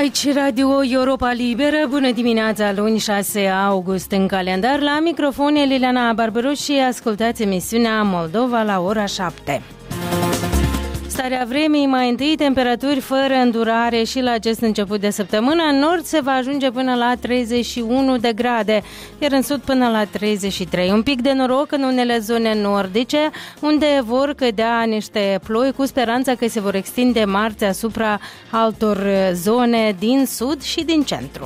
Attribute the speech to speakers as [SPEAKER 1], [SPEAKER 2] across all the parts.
[SPEAKER 1] Aici Radio Europa Liberă, bună dimineața, luni 6 august în calendar. La microfon Liliana Barberu și ascultați emisiunea Moldova la ora 7. Starea vremii, mai întâi temperaturi fără îndurare și la acest început de săptămână. În nord se va ajunge până la 31 de grade, iar în sud până la 33. Un pic de noroc în unele zone nordice, unde vor cădea niște ploi cu speranța că se vor extinde marți asupra altor zone din sud și din centru.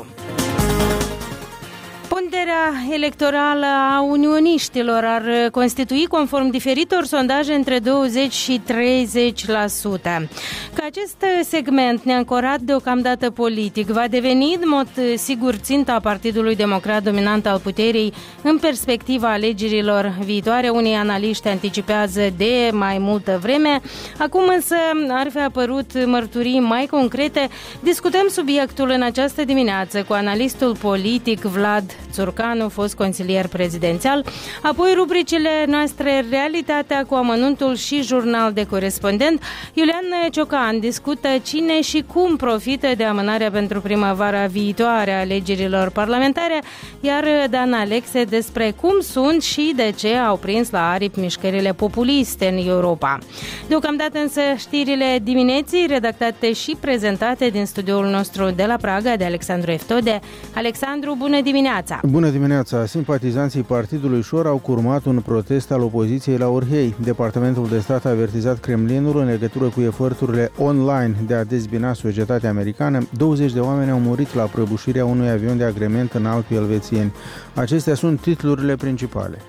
[SPEAKER 1] Ponderea electorală a unioniștilor ar constitui, conform diferitor sondaje, între 20 și 30%. Că acest segment neancorat deocamdată politic va deveni în mod sigur ținta Partidului Democrat dominant al puterii în perspectiva alegerilor viitoare, unii analiști anticipează de mai multă vreme. Acum însă ar fi apărut mărturii mai concrete. Discutăm subiectul în această dimineață cu analistul politic Vlad Țurcanu, fost consilier prezidențial, apoi rubricile noastre Realitatea cu amănuntul și Jurnal de corespondent. Iulian Ciocan discută cine și cum profită de amânarea pentru primăvara viitoare a alegerilor parlamentare, iar Dan Alexe despre cum sunt și de ce au prins la aripi mișcările populiste în Europa. Deocamdată însă știrile dimineții, redactate și prezentate din studioul nostru de la Praga de Alexandru Eftode. Alexandru, bună dimineața!
[SPEAKER 2] Bună dimineața! Simpatizanții Partidului Șor au curmat un protest al opoziției la Orhei. Departamentul de Stat a avertizat Kremlinul în legătură cu eforturile online de a dezbina societatea americană. 20 de oameni au murit la prăbușirea unui avion de agrement în Alpii elvețieni. Acestea sunt titlurile principale.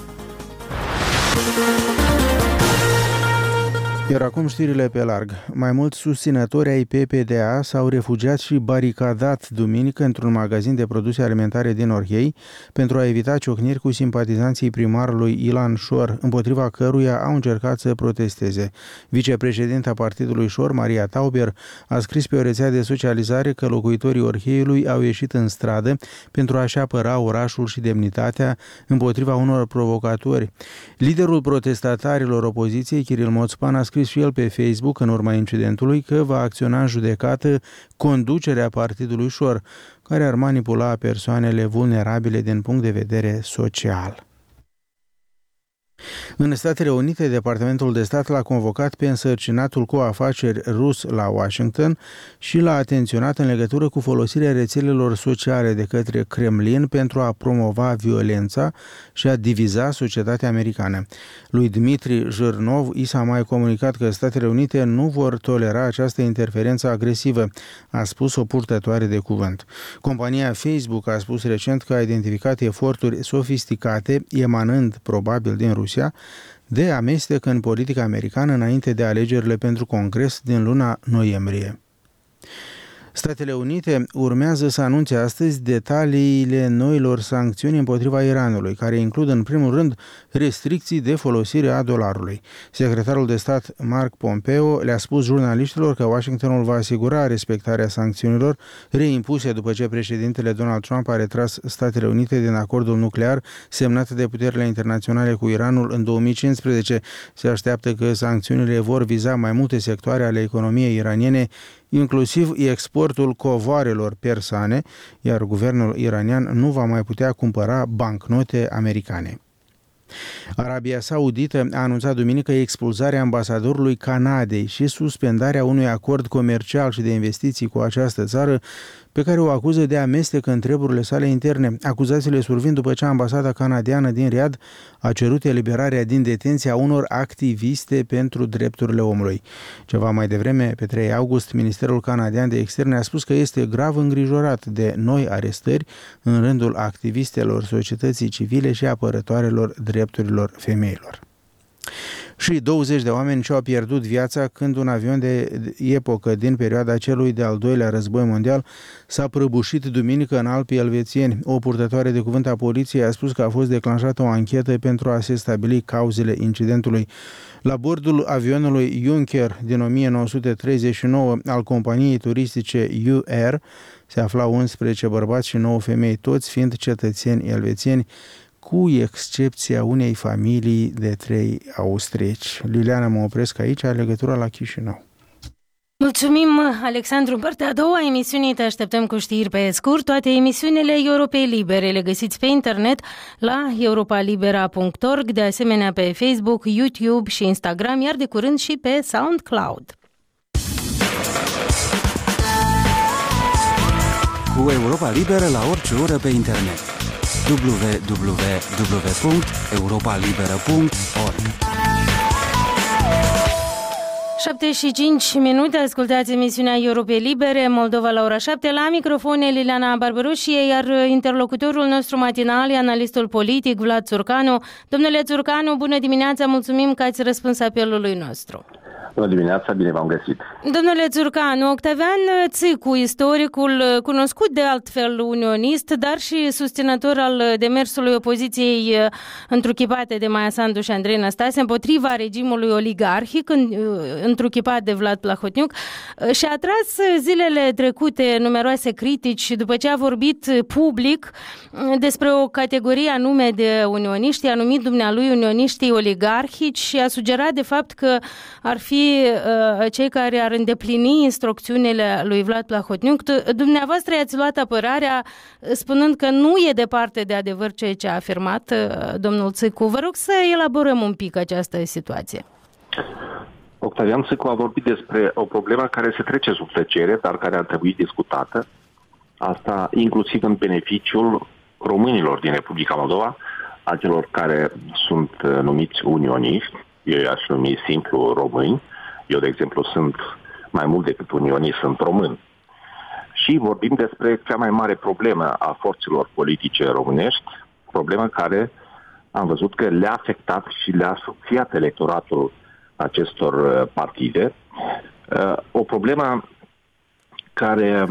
[SPEAKER 2] Iar acum știrile pe larg. Mai mulți susținători ai PPDA s-au refugiat și baricadat duminică într-un magazin de produse alimentare din Orhei pentru a evita ciocniri cu simpatizanții primarului Ilan Șor, împotriva căruia au încercat să protesteze. Vicepreședinta Partidului Șor, Maria Tauber, a scris pe o rețea de socializare că locuitorii Orheiului au ieșit în stradă pentru a-și apăra orașul și demnitatea împotriva unor provocatori. Liderul protestatarilor opoziției, Kiril Moțpan, a scris și el pe Facebook în urma incidentului că va acționa în judecată conducerea Partidului Șor, care ar manipula persoanele vulnerabile din punct de vedere social. În Statele Unite, Departamentul de Stat l-a convocat pe însărcinatul cu afaceri rus la Washington și l-a atenționat în legătură cu folosirea rețelelor sociale de către Kremlin pentru a promova violența și a diviza societatea americană. Lui Dmitri Jârnov i s-a mai comunicat că Statele Unite nu vor tolera această interferență agresivă, a spus o purtătoare de cuvânt. Compania Facebook a spus recent că a identificat eforturi sofisticate, emanând probabil din Rusia, de amestec în politica americană înainte de alegerile pentru Congres din luna noiembrie. Statele Unite urmează să anunțe astăzi detaliile noilor sancțiuni împotriva Iranului, care includ în primul rând restricții de folosire a dolarului. Secretarul de stat Mark Pompeo le-a spus jurnaliștilor că Washingtonul va asigura respectarea sancțiunilor reimpuse după ce președintele Donald Trump a retras Statele Unite din acordul nuclear semnat de puterile internaționale cu Iranul în 2015. Se așteaptă că sancțiunile vor viza mai multe sectoare ale economiei iraniene, inclusiv exportul covoarelor persane, iar guvernul iranian nu va mai putea cumpăra bancnote americane. Arabia Saudită a anunțat duminică expulzarea ambasadorului Canadei și suspendarea unui acord comercial și de investiții cu această țară, pe care o acuză de amestec în treburile sale interne. Acuzațiile survin după ce ambasada canadiană din Riad a cerut eliberarea din detenție a unor activiste pentru drepturile omului. Ceva mai devreme, pe 3 august, Ministerul Canadian de Externe a spus că este grav îngrijorat de noi arestări în rândul activistelor societății civile și apărătoarelor drepturilor femeilor. Și 20 de oameni și-au pierdut viața când un avion de epocă din perioada celui de-al doilea război mondial s-a prăbușit duminică în Alpii elvețieni. O purtătoare de cuvânt a poliției a spus că a fost declanșată o anchetă pentru a se stabili cauzele incidentului. La bordul avionului Junker din 1939 al companiei turistice UAir se aflau 11 bărbați și 9 femei, toți fiind cetățeni elvețieni, cu excepția unei familii de 3 austrieci. Liliana, mă opresc aici, legătura la Chișinău.
[SPEAKER 1] Mulțumim, Alexandru. În partea a doua a emisiunii te așteptăm cu știri pe scurt. Toate emisiunile Europei Libere le găsiți pe internet la europalibera.org, de asemenea pe Facebook, YouTube și Instagram, iar de curând și pe SoundCloud.
[SPEAKER 3] Cu Europa Liberă la orice oră pe internet. www.europalibera.org
[SPEAKER 1] 7:05, ascultați emisiunea Europei Libere, Moldova la ora 7, la microfon Liliana Barbaroșie, iar interlocutorul nostru matinal e analistul politic Vlad Țurcanu. Domnule Țurcanu, bună dimineața, mulțumim că ați răspuns apelului nostru.
[SPEAKER 4] Bună dimineața, bine v-am găsit.
[SPEAKER 1] Domnule Țurcanu, Octavian Țicu, istoricul cunoscut de altfel unionist, dar și susținător al demersului opoziției întruchipate de Maia Sandu și Andrei Năstase împotriva regimului oligarhic, întruchipat de Vlad Plahotniuc, și-a tras zilele trecute numeroase critici după ce a vorbit public despre o categorie anume de unioniști, a numit dumnealui unioniștii oligarhici și a sugerat de fapt că ar fi cei care ar îndeplini instrucțiunile lui Vlad Plahotniuc. Dumneavoastră i-ați luat apărarea spunând că nu e departe de adevăr ceea ce a afirmat domnul Țicu. Vă rog să elaborăm un pic această situație.
[SPEAKER 4] Octavian Țicu a vorbit despre o problemă care se trece sub tăcere, dar care ar trebui discutată. Asta inclusiv în beneficiul românilor din Republica Moldova, a celor care sunt numiți unioniști. Eu i-aș numi simplu români. Eu, de exemplu, sunt mai mult decât unionist, sunt român. Și vorbim despre cea mai mare problemă a forțelor politice românești, problemă care am văzut că le-a afectat și le-a subțiat electoratul acestor partide. O problemă care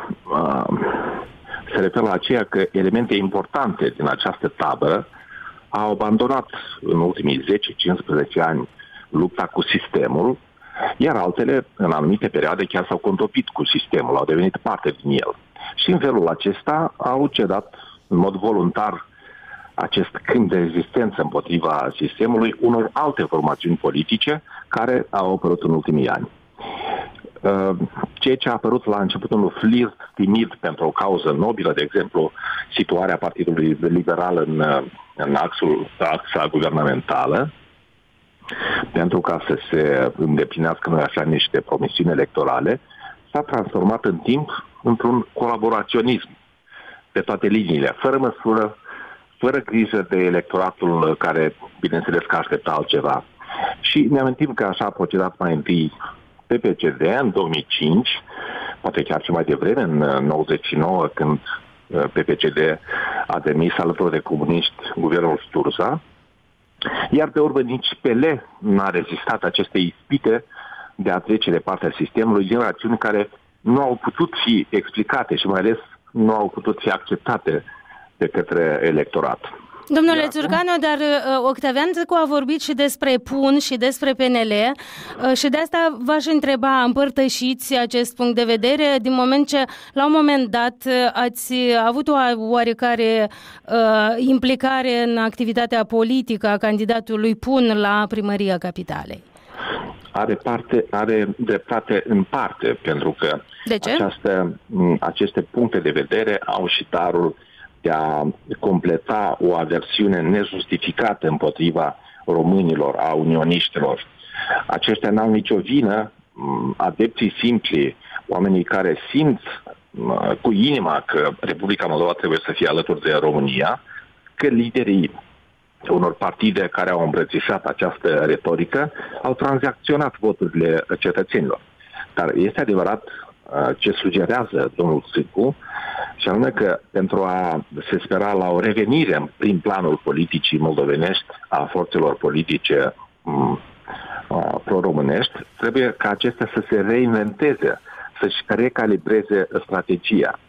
[SPEAKER 4] se referă la aceea că elemente importante din această tabără au abandonat în ultimii 10-15 ani lupta cu sistemul, iar altele, în anumite perioade, chiar s-au contopit cu sistemul, au devenit parte din el. Și în felul acesta au cedat în mod voluntar acest câmp de rezistență împotriva sistemului unor alte formațiuni politice care au apărut în ultimii ani. Ceea ce a apărut la început un flirt timid pentru o cauză nobilă, de exemplu, situarea Partidului Liberal în axa guvernamentală, pentru ca să se îndeplinească, noi așa, niște promisiuni electorale, s-a transformat în timp într-un colaboraționism pe toate liniile, fără măsură, fără grijă de electoratul care, bineînțeles, că aștepta altceva. Și ne amintim că așa a procedat mai întâi PPCD în 2005, poate chiar și mai devreme, în 99, când PPCD a demis alături de comuniști guvernul Sturza, iar pe urmă nici PL n-a rezistat aceste ispite de a trece de partea sistemului din rațiuni care nu au putut fi explicate și mai ales nu au putut fi acceptate de către electorat.
[SPEAKER 1] Domnule Țurcanu, dar Octavian Țicu a vorbit și despre PUN și despre PNL și de asta v-aș întreba, împărtășiți acest punct de vedere, din moment ce la un moment dat ați avut o oarecare implicare în activitatea politică a candidatului PUN la primăria Capitalei.
[SPEAKER 4] Are dreptate în parte, pentru că aceste puncte de vedere au și darul de a completa o aversiune nejustificată împotriva românilor, a unioniștilor. Aceștia n-au nicio vină, adepții simpli, oamenii care simt cu inima că Republica Moldova trebuie să fie alături de România, că liderii unor partide care au îmbrățișat această retorică au tranzacționat voturile cetățenilor. Dar este adevărat ce sugerează domnul Țicu, și anume că pentru a se spera la o revenire în prim planul politicii moldovenești a forțelor politice pro-românești, trebuie ca acestea să se reinventeze, să-și recalibreze strategia.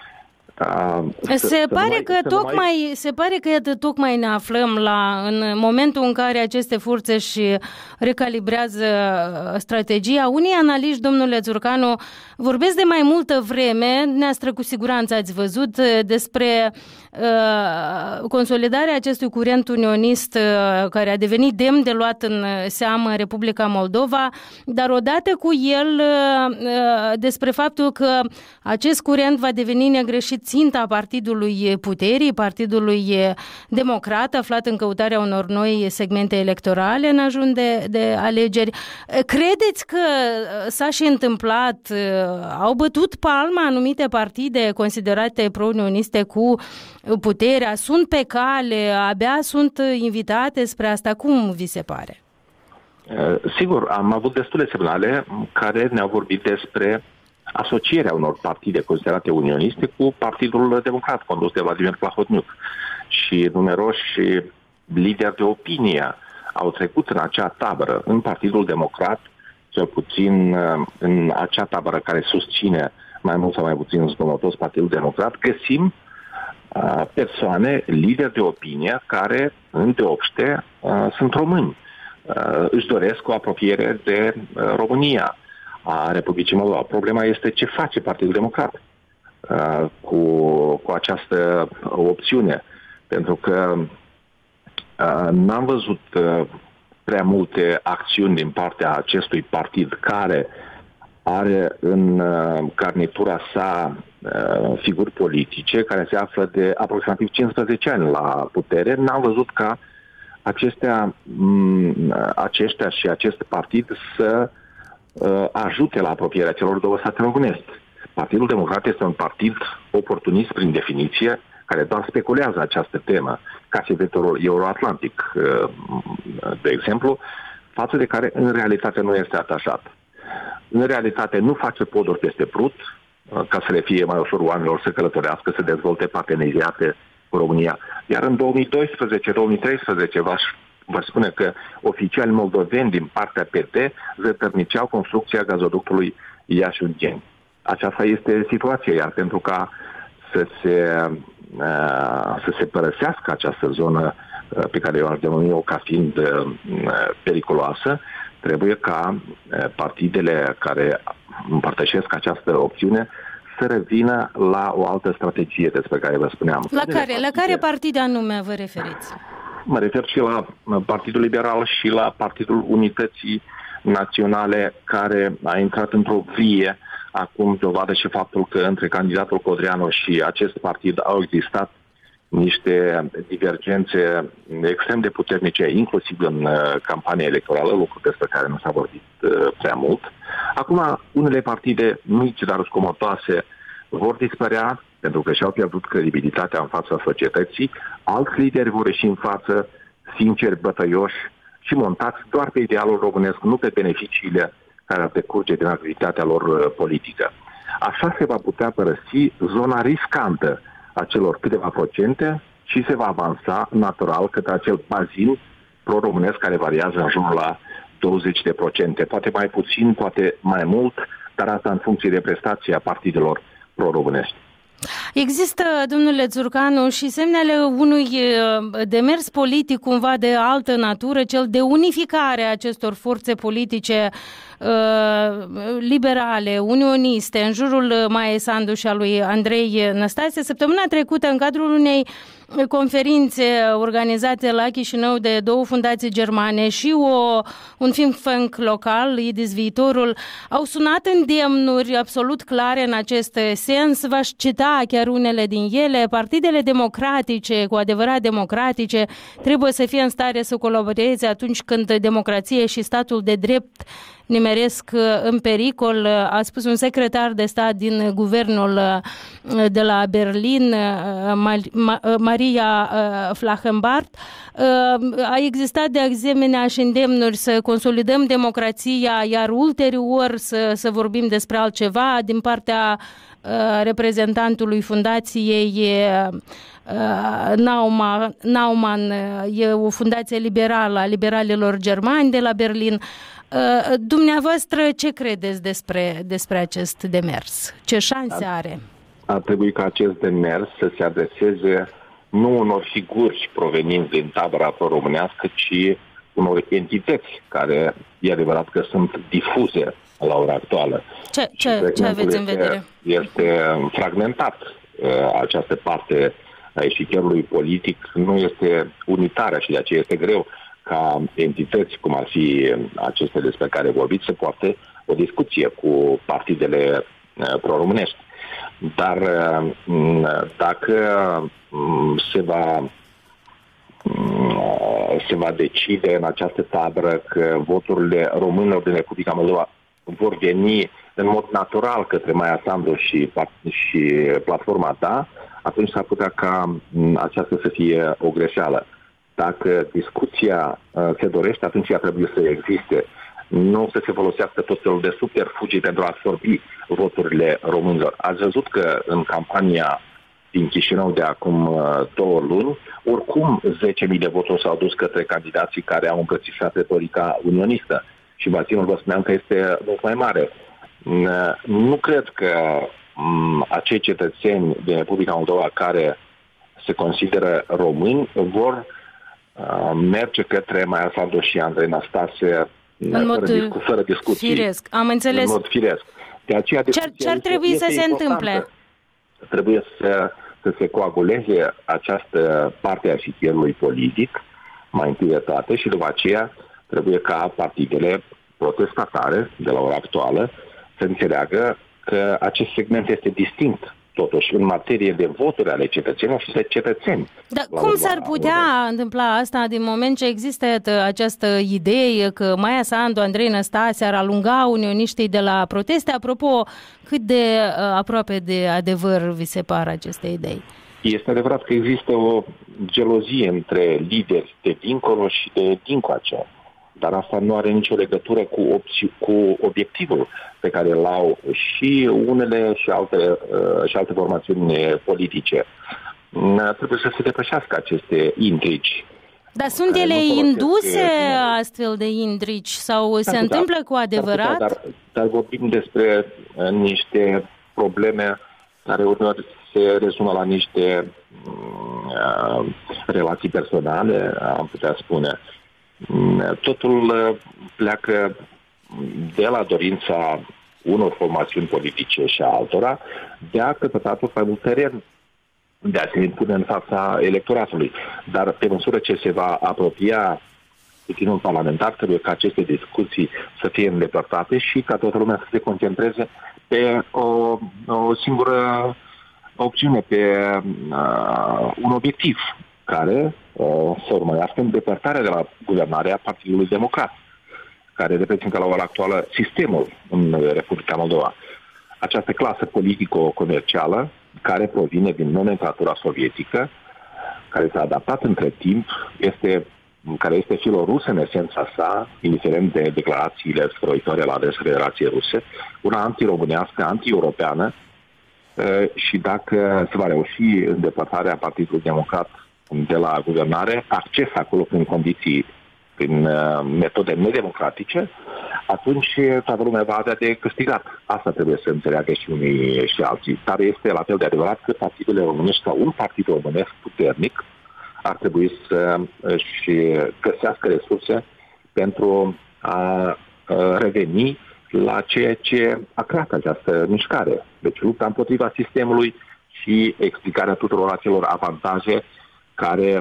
[SPEAKER 1] Se pare că tocmai ne aflăm în momentul în care aceste forțe își recalibrează strategia. Unii analiști, domnule Țurcanu, vorbesc de mai multă vreme, dumneavoastră cu siguranță ați văzut, despre consolidarea acestui curent unionist care a devenit demn de luat în seamă în Republica Moldova, dar odată cu el despre faptul că acest curent va deveni negreșit ținta partidului puterii, partidului democrat, aflat în căutarea unor noi segmente electorale în ajun de alegeri. Credeți că s-a și întâmplat, au bătut palma anumite partide considerate pro-unioniste cu puterea, sunt pe cale, abia sunt invitate spre asta? Cum vi se pare?
[SPEAKER 4] Sigur, am avut destule semnale care ne-au vorbit despre asocierea unor partide considerate unioniste cu Partidul Democrat, condus de Vladimir Plahotniuc. Și numeroși lideri de opinie au trecut în acea tabără, în Partidul Democrat, cel puțin în acea tabără care susține mai mult sau mai puțin zgomotos Partidul Democrat, găsim persoane, lideri de opinie, care îndeopște sunt români. Își doresc o apropiere de România, a Republicii Moldova. Problema este ce face Partidul Democrat cu această opțiune. Pentru că n-am văzut prea multe acțiuni din partea acestui partid care are în garnitura sa figuri politice care se află de aproximativ 15 ani la putere. N-am văzut ca aceștia și acest partid să ajute la apropierea celor două state românești. Partidul Democrat este un partid oportunist prin definiție, care doar speculează această temă, ca și vectorul euroatlantic, de exemplu, față de care în realitate nu este atașat. În realitate nu face poduri peste Prut, ca să le fie mai ușor oamenilor să călătorească, să dezvolte parteneriate cu România. Iar în 2012-2013 vă spune că oficiali moldoveni din partea PT zătărniceau construcția gazoductului Iași-Ungheni. Aceasta este situația, iar pentru ca să se părăsească această zonă pe care eu aș denumi-o ca fiind periculoasă, trebuie ca partidele care împărtășesc această opțiune să revină la o altă strategie despre care vă spuneam.
[SPEAKER 1] La care partide anume vă referiți?
[SPEAKER 4] Mă refer și la Partidul Liberal și la Partidul Unității Naționale, care a intrat într-o vie. Acum dovadă și faptul că între candidatul Codreanu și acest partid au existat niște divergențe extrem de puternice, inclusiv în campania electorală, lucru despre care nu s-a vorbit prea mult. Acum, unele partide mici, dar scomotoase, vor dispărea, pentru că și-au pierdut credibilitatea în fața societății. Alți lideri vor ieși în față, sinceri, bătăioși și montați doar pe idealul românesc, nu pe beneficiile care ar decurge din activitatea lor politică. Așa se va putea părăsi zona riscantă a celor câteva procente și se va avansa natural către acel bazin pro-românesc care variază în jurul la 20%. Poate mai puțin, poate mai mult, dar asta în funcție de prestația partidelor pro-românești.
[SPEAKER 1] Există, domnule Țurcanu, și semnele unui demers politic cumva de altă natură, cel de unificare a acestor forțe politice liberale, unioniste, în jurul Maiei Sandu și a lui Andrei Năstase. Săptămâna trecută, în cadrul unei conferințe organizate la Chișinău de două fundații germane și un think tank local, IDIS Viitorul, au sunat îndemnuri absolut clare în acest sens. V-aș cita chiar unele din ele. Partidele democratice, cu adevărat democratice, trebuie să fie în stare să colaboreze atunci când democrație și statul de drept nimeresc în pericol, a spus un secretar de stat din guvernul de la Berlin, Maria Flachenbart. A existat de asemenea și îndemnuri să consolidăm democrația, iar ulterior să vorbim despre altceva din partea reprezentantului fundației Naumann, e o fundație liberală a liberalilor germani de la Berlin. Dumneavoastră, ce credeți despre acest demers? Ce șanse are?
[SPEAKER 4] Ar trebui ca acest demers să se adreseze nu unor figuri provenind din tabăra pro-românească, ci unor entități care, e adevărat că sunt difuze la ora actuală.
[SPEAKER 1] Ce aveți în vedere?
[SPEAKER 4] Este fragmentat această parte a eșichierului politic nu este unitară și de aceea este greu ca entități, cum ar fi aceste despre care vorbiți, să poarte o discuție cu partidele pro-românești. Dar dacă se va decide în această tabără că voturile românilor din Republica Moldova vor veni în mod natural către Maia Sandu și platforma Da, atunci s-ar putea ca aceasta să fie o greșeală. Dacă discuția se dorește, atunci ea trebuie să existe. Nu să se folosească tot felul de subterfugii pentru a absorbi voturile românilor. Ați văzut că în campania din Chișinău de acum 2 luni, oricum 10.000 de voturi s-au dus către candidații care au îmbrățișat retorica unionistă. Și bazinul, vă spuneam, că este mult mai mare. Nu cred că acei cetățeni din Republica Moldova care se consideră români vor merge către Maia Sandu și Andrei Năstase fără discuții.
[SPEAKER 1] Firesc. Am înțeles.
[SPEAKER 4] În mod firesc. De aceea,
[SPEAKER 1] ce ar trebui să se întâmple?
[SPEAKER 4] Trebuie să se coaguleze această parte a eșichierului politic, mai întâi de toate, și după aceea trebuie ca partidele protestatare de la ora actuală să înțeleagă că acest segment este distinct, totuși, în materie de voturi ale cetățenilor și de cetățeni.
[SPEAKER 1] Dar cum s-ar putea întâmpla asta din moment ce există această idee că Maia Sandu, Andrei Năstase ar alunga unioniștii de la proteste? Apropo, cât de aproape de adevăr vi se par aceste idei?
[SPEAKER 4] Este adevărat că există o gelozie între lideri de dincolo și de dincoace. Dar asta nu are nicio legătură cu obiectivul pe care îl au și unele și alte formațiuni politice. Trebuie să se depășească aceste intrigi.
[SPEAKER 1] Dar sunt ele induse, astfel de intrigi, sau se întâmplă cu adevărat?
[SPEAKER 4] Dar vorbim despre niște probleme care uneori se rezumă la niște relații personale, am putea spune. Totul pleacă de la dorința unor formațiuni politice și a altora de a căpăta tot mai mult teren, de a se impune în fața electoratului. Dar pe măsură ce se va apropia putinul parlamentar, trebuie ca aceste discuții să fie îndepărtate și ca toată lumea să se concentreze pe o singură opțiune, pe un obiectiv care să urmărească îndepărtarea de la guvernarea Partidului Democrat, care reprezintă la ora actuală sistemul în Republica Moldova. Această clasă politico-comercială care provine din nomenclatura sovietică, care s-a adaptat între timp, care este filorusă în esența sa, indiferent de declarațiile străitoare la adresa Federației Ruse, una antiromânească, anti-europeană, și dacă se va reuși îndepărtarea Partidului Democrat de la guvernare, acces acolo prin condiții, prin metode nedemocratice, atunci toată lumea va avea de câștigat. Asta trebuie să înțeleagă și unii și alții. Dar este la fel de adevărat că partidele românești sau un partid românesc puternic ar trebui să își găsească resurse pentru a reveni la ceea ce a creat această mișcare. Deci lupta împotriva sistemului și explicarea tuturor acelor avantaje care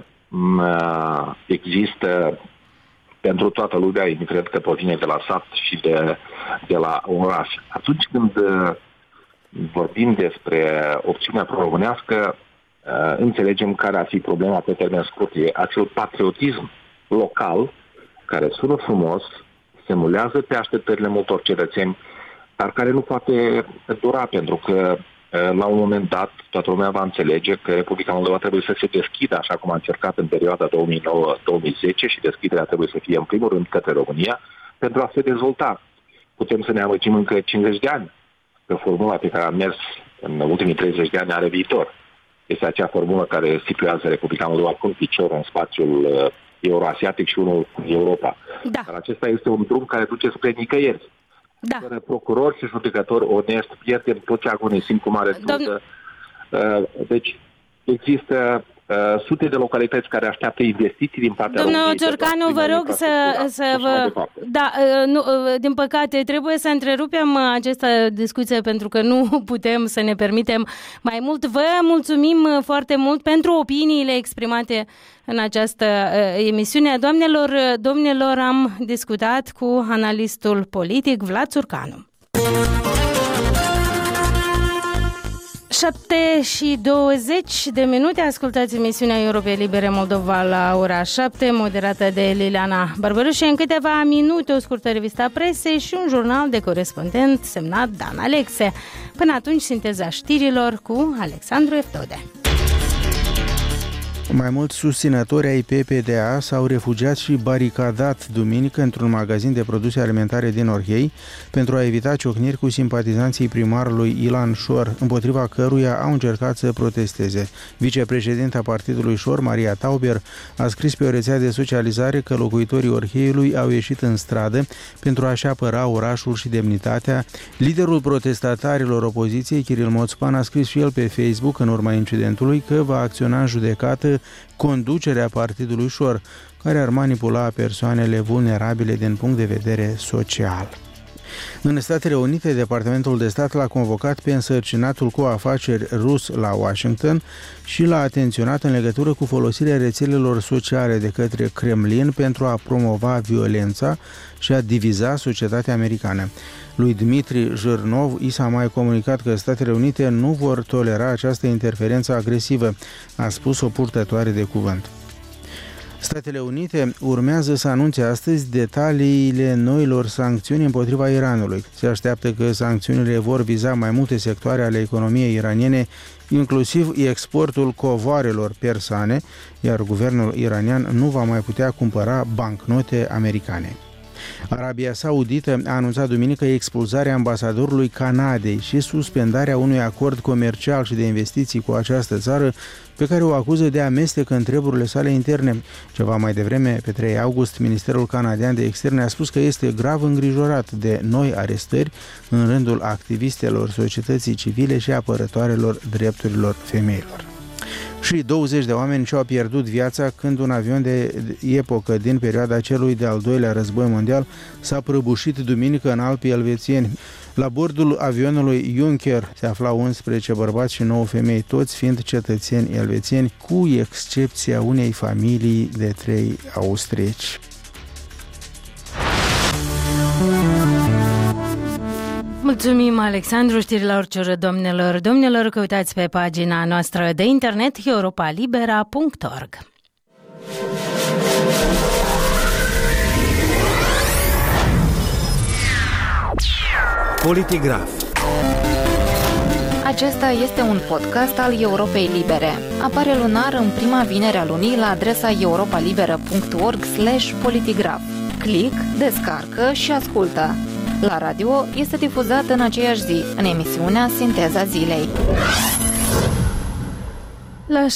[SPEAKER 4] există pentru toată lumea, indiferent că provine de la sat și de la oraș. Atunci când vorbim despre opțiunea pro-românească, înțelegem care ar fi problema pe termen scurt. E acel patriotism local care sună frumos, se mulează pe așteptările multor cetățeni, dar care nu poate dura, pentru că la un moment dat toată lumea va înțelege că Republica Moldova trebuie să se deschidă, așa cum a încercat în perioada 2009-2010, și deschiderea trebuie să fie în primul rând către România pentru a se dezvolta. Putem să ne amăgim încă 50 de ani că formula pe care a mers în ultimii 30 de ani are viitor. Este acea formulă care situează Republica Moldova cu un picior în spațiul euroasiatic și unul în Europa.
[SPEAKER 1] Da.
[SPEAKER 4] Dar acesta este un drum care duce spre nicăieri.
[SPEAKER 1] Da.
[SPEAKER 4] Fără procurori și judecători onesti, pierdem tot ce agonisim cu mare trudă. Deci există sute de localități care așteaptă investiții din partea
[SPEAKER 1] Domnul
[SPEAKER 4] României.
[SPEAKER 1] Ciorcanu, vă rog să vă... Da, nu, din păcate, trebuie să întrerupem această discuție pentru că nu putem să ne permitem mai mult. Vă mulțumim foarte mult pentru opiniile exprimate în această emisiune. Doamnelor, domnilor, am discutat cu analistul politic Vlad Ciorcanu. 7:20, ascultați emisiunea Europei Libere Moldova la ora 7, moderată de Liliana Barbăruș. În câteva minute o scurtă revista presei și un jurnal de corespondent semnat Dan Alexe. Până atunci, sinteza știrilor cu Alexandru Eftode.
[SPEAKER 2] Mai mulți susținători ai PPDA s-au refugiat și baricadat duminică într-un magazin de produse alimentare din Orhei pentru a evita ciocniri cu simpatizanții primarului Ilan Șor, împotriva căruia au încercat să protesteze. Vicepreședinta partidului Șor, Maria Tauber, a scris pe o rețea de socializare că locuitorii Orheiului au ieșit în stradă pentru a-și apăra orașul și demnitatea. Liderul protestatarilor opoziției, Kiril Moțpan, a scris și el pe Facebook în urma incidentului că va acționa în judecată conducerea partidului Șor, care ar manipula persoanele vulnerabile din punct de vedere social. În Statele Unite, Departamentul de Stat l-a convocat pe însărcinatul cu afaceri rus la Washington și l-a atenționat în legătură cu folosirea rețelelor sociale de către Kremlin pentru a promova violența și a diviza societatea americană. Lui Dmitri Jârnov i s-a mai comunicat că Statele Unite nu vor tolera această interferență agresivă, a spus o purtătoare de cuvânt. Statele Unite urmează să anunțe astăzi detaliile noilor sancțiuni împotriva Iranului. Se așteaptă că sancțiunile vor viza mai multe sectoare ale economiei iraniene, inclusiv exportul covoarelor persane, iar guvernul iranian nu va mai putea cumpăra bancnote americane. Arabia Saudită a anunțat duminică expulzarea ambasadorului Canadei și suspendarea unui acord comercial și de investiții cu această țară, pe care o acuză de amestec în treburile sale interne. Ceva mai devreme, pe 3 august, Ministerul Canadian de Externe a spus că este grav îngrijorat de noi arestări în rândul activistelor societății civile și apărătoarelor drepturilor femeilor. Și 20 de oameni și-au pierdut viața când un avion de epocă din perioada celui de-al doilea război mondial s-a prăbușit duminică în Alpii elvețieni. La bordul avionului Junker se aflau 11 bărbați și 9 femei, toți fiind cetățeni elvețieni, cu excepția unei familii de 3 austrieci.
[SPEAKER 1] Mulțumim, Alexandru. Știri la orice oră, domnilor, căutați pe pagina noastră de internet europalibera.org.
[SPEAKER 3] Politigraf.
[SPEAKER 5] Acesta este un podcast al Europei Libere. Apare lunar în prima vinere a lunii la adresa europalibera.org/politigraf. Click, descarcă și ascultă. La radio este difuzat în aceeași zi, în emisiunea Sinteza Zilei.
[SPEAKER 1] La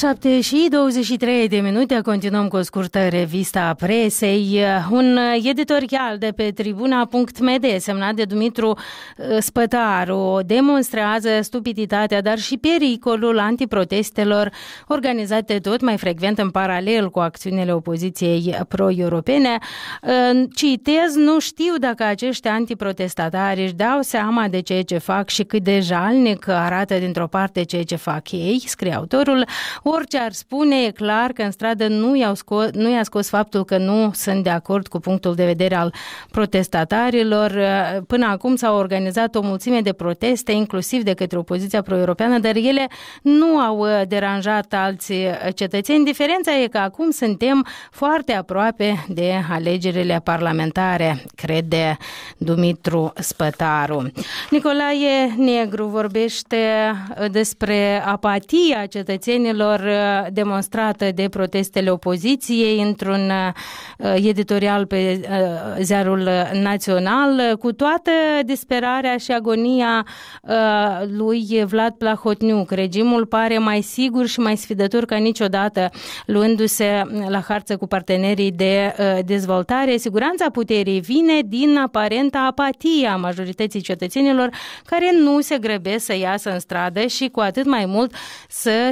[SPEAKER 1] 7:23 continuăm cu o scurtă revista a presei. Un editorial de pe tribuna.md semnat de Dumitru Spătaru demonstrează stupiditatea, dar și pericolul antiprotestelor organizate tot mai frecvent în paralel cu acțiunile opoziției pro-europene. Citez, nu știu dacă acești antiprotestatari își dau seama de ceea ce fac și cât de jalnic arată dintr-o parte ceea ce fac ei, scrie autorul. Orice ar spune, e clar că în stradă nu i-a scos faptul că nu sunt de acord cu punctul de vedere al protestatarilor. Până acum s-au organizat o mulțime de proteste, inclusiv de către opoziția pro-europeană, dar ele nu au deranjat alți cetățeni. Diferența e că acum suntem foarte aproape de alegerile parlamentare, crede Dumitru Spătaru. Nicolae Negru vorbește despre apatia cetățenilor demonstrată de protestele opoziției într-un editorial pe Ziarul Național, cu toată disperarea și agonia lui Vlad Plahotniuc. Regimul pare mai sigur și mai sfidător ca niciodată, luându-se la harță cu partenerii de dezvoltare. Siguranța puterii vine din aparenta apatie a majorității cetățenilor care nu se grăbesc să iasă în stradă și cu atât mai mult să stea acolo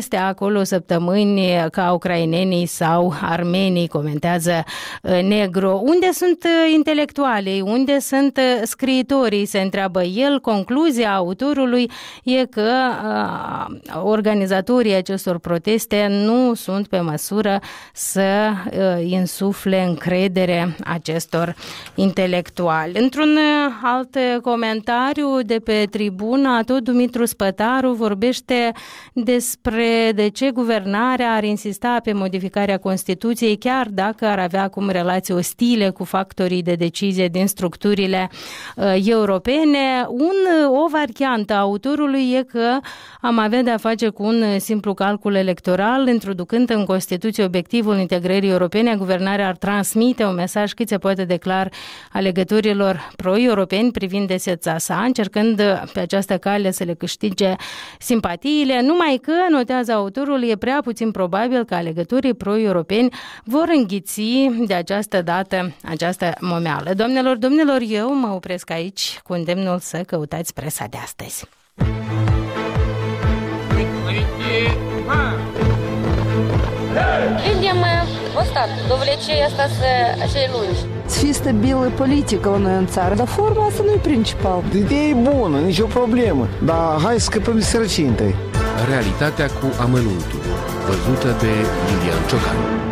[SPEAKER 1] acolo săptămâni ca ucrainenii sau armenii, comentează Negro. Unde sunt intelectualii? Unde sunt scriitorii? Se întreabă el. Concluzia autorului e că organizatorii acestor proteste nu sunt pe măsură să insufle încredere acestor intelectuali. Într-un alt comentariu de pe tribună, tot Dumitru Spătaru vorbește despre de ce guvernarea ar insista pe modificarea Constituției, chiar dacă ar avea acum relații ostile cu factorii de decizie din structurile europene. O variantă a autorului e că am avea de-a face cu un simplu calcul electoral, introducând în Constituție obiectivul integrării europene, guvernarea ar transmite un mesaj cât se poate de clar alegătorilor pro-europeni privind deseța sa, încercând pe această cale să le câștige simpatiile, numai că, notează autorul, e prea puțin probabil că alegătorii pro-europeni vor înghiți de această dată această momeală. Doamnelor, domnilor, eu mă opresc aici cu îndemnul să căutați presa de astăzi.
[SPEAKER 6] Людям достатньо довлече остаться ще lungi.
[SPEAKER 7] Fi stabilă politică la noi în țară, dar forma asta nu e principal.
[SPEAKER 8] Ideea e bună, nicio problemă, dar hai să scăpăm de sărăcie întâi.
[SPEAKER 9] Realitatea cu amănuntul, văzută de Lilian Ciocan.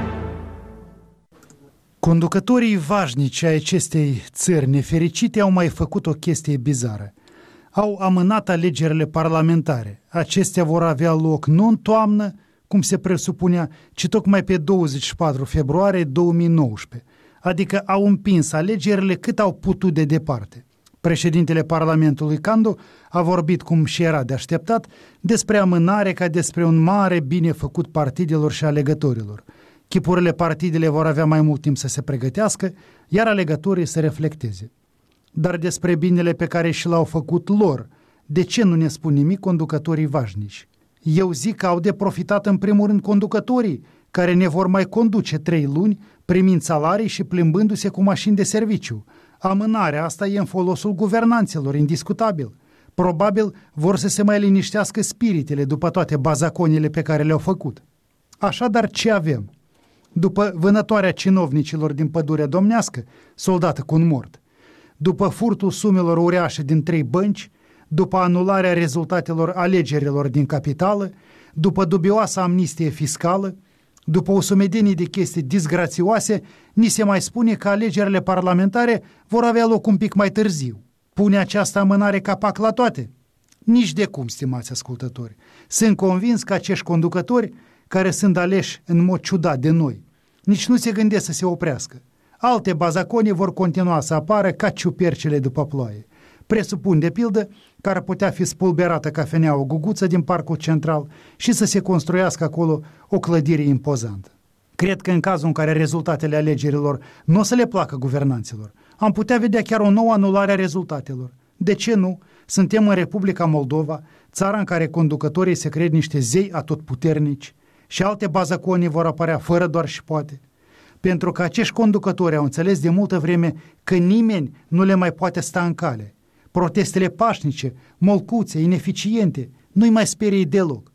[SPEAKER 10] Conducătorii vașnici ai acestei țări nefericite au mai făcut o chestie bizară. Au amânat alegerile parlamentare. Acestea vor avea loc nu în toamnă, cum se presupunea, ci tocmai pe 24 februarie 2019. Adică au împins alegerile cât au putut de departe. Președintele Parlamentului Candu a vorbit, cum și era de așteptat, despre amânare ca despre un mare bine făcut partidelor și alegătorilor. Chipurile partidele vor avea mai mult timp să se pregătească, iar alegătorii să reflecteze. Dar despre binele pe care și l-au făcut lor, de ce nu ne spun nimic conducătorii vașnici? Eu zic că au de profitat în primul rând conducătorii, care ne vor mai conduce 3 luni, primind salarii și plimbându-se cu mașini de serviciu. Amânarea asta e în folosul guvernanților, indiscutabil. Probabil vor să se mai liniștească spiritele după toate bazaconile pe care le-au făcut. Așadar, ce avem? După vânătoarea cinovnicilor din Pădurea Domnească, soldată cu un mort, după furtul sumelor uriașe din 3 bănci, după anularea rezultatelor alegerilor din capitală, după dubioasa amnistie fiscală, după o sumedenie de chestii disgrațioase, ni se mai spune că alegerile parlamentare vor avea loc un pic mai târziu. Pune această amânare capac la toate? Nici de cum, stimați ascultători. Sunt convins că acești conducători, care sunt aleși în mod ciudat de noi, nici nu se gândesc să se oprească. Alte bazaconi vor continua să apară ca ciupercile după ploaie. Presupun, de pildă, că ar putea fi spulberată cafeneaua Guguță din Parcul Central și să se construiască acolo o clădire impozantă. Cred că în cazul în care rezultatele alegerilor nu o să le placă guvernanților, am putea vedea chiar o nouă anulare a rezultatelor. De ce nu? Suntem în Republica Moldova, țara în care conducătorii se cred niște zei atotputernici și alte bazaconii vor apărea fără doar și poate. Pentru că acești conducători au înțeles de multă vreme că nimeni nu le mai poate sta în cale. Protestele pașnice, molcuțe, ineficiente, nu-i mai sperie deloc.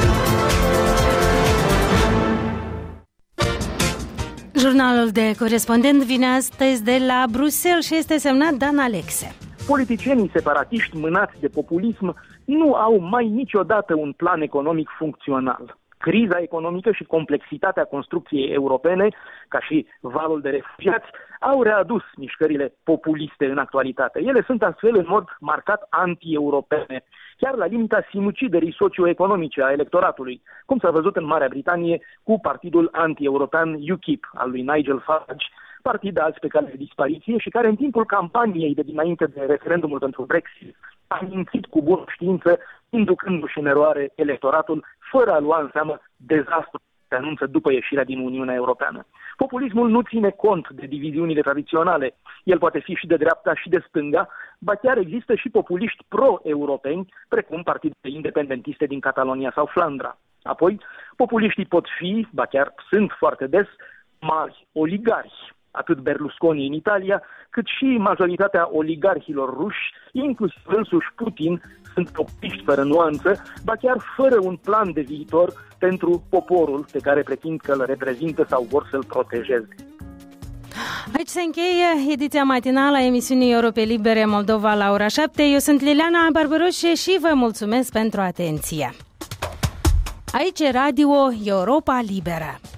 [SPEAKER 1] Jurnalul de corespondent vine astăzi de la Bruxelles și este semnat Dan Alexe.
[SPEAKER 11] Politicienii separatiști mânați de populism nu au mai niciodată un plan economic funcțional. Criza economică și complexitatea construcției europene, ca și valul de refugiați, au readus mișcările populiste în actualitate. Ele sunt astfel în mod marcat anti-europene, chiar la limita sinuciderii socioeconomice a electoratului, cum s-a văzut în Marea Britanie cu partidul anti-european UKIP al lui Nigel Farage, partid azi pe cale de dispariție și care în timpul campaniei de dinainte de referendumul pentru Brexit a mințit cu bună știință, inducându-și în eroare electoratul, fără a lua în seamă dezastru se anunță după ieșirea din Uniunea Europeană. Populismul nu ține cont de diviziunile tradiționale. El poate fi și de dreapta și de stânga, ba chiar există și populiști pro-europeni, precum partidele independentiste din Catalonia sau Flandra. Apoi, populiștii pot fi, ba chiar sunt foarte des, mari oligarhi, atât Berlusconi în Italia, cât și majoritatea oligarhilor ruși, inclusiv însuși Putin, sunt optiști fără nuanță, ba chiar fără un plan de viitor pentru poporul pe care pretind că îl reprezintă sau vor să-l protejeze.
[SPEAKER 1] Aici se încheie ediția matinală a emisiunii Europe Libere Moldova la ora 7. Eu sunt Liliana Barbaroșe și vă mulțumesc pentru atenție. Aici e Radio Europa Liberă.